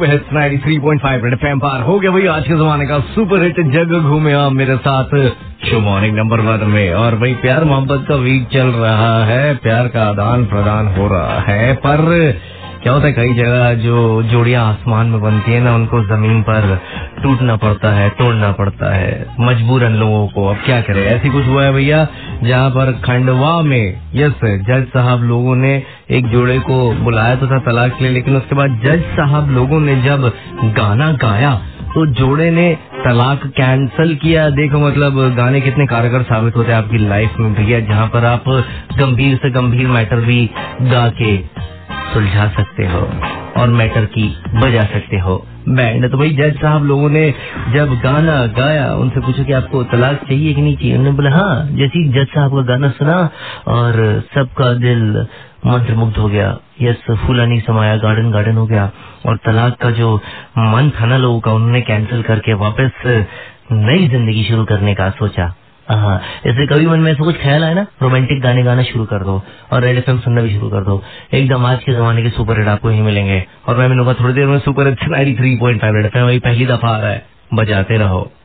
Super hit 93.5 red FM पर हो गया भाई आज के जमाने का सुपर हिट जग घूमे आप मेरे साथ शो मॉर्निंग नंबर 1 में। और भाई प्यार मोहब्बत का वीक चल रहा है, प्यार का आदान प्रदान हो रहा है, पर क्या होता है कई जगह जो जोड़ियां आसमान में बनती है ना उनको जमीन पर टूटना पड़ता है, तोड़ना पड़ता है मजबूरन लोगों को। अब क्या करें, ऐसी कुछ हुआ है भैया जहां पर खंडवा में जज साहब लोगों ने एक जोड़े को बुलाया तो था तलाक के लिए, लेकिन उसके बाद जज साहब लोगों ने जब गाना गाया तो जोड़े ने तलाक कैंसल किया। देखो मतलब गाने कितने कारगर साबित होते हैं आपकी लाइफ में भैया, जहाँ पर आप गंभीर से गंभीर मैटर भी गा के सुलझा सकते हो और मैटर की बजा सकते हो बैंड। तो भाई जज साहब लोगों ने जब गाना गाया उनसे पूछा कि आपको तलाक चाहिए कि नहीं चाहिए। उन्होंने बोला हाँ। जैसे जज साहब का गाना सुना और सबका दिल मंत्रमुग्ध हो गया। यस, फूला नहीं समाया गार्डन गार्डन हो गया। और तलाक का जो मन था ना लोगों का उन्होंने कैंसिल करके वापस नई जिंदगी शुरू करने का सोचा। हाँ, ऐसे कभी मन में ऐसा कुछ ख्याल आया ना, रोमांटिक गाने गाना शुरू कर दो और रेड एफएम सुनना भी शुरू कर दो। एकदम आज के जमाने के सुपर हिट आपको ही मिलेंगे। और मैं मिलूंगा थोड़ी देर में सुपर हिट 93.5 रेड एफएम। वही पहली दफा आ रहा है, बजाते रहो।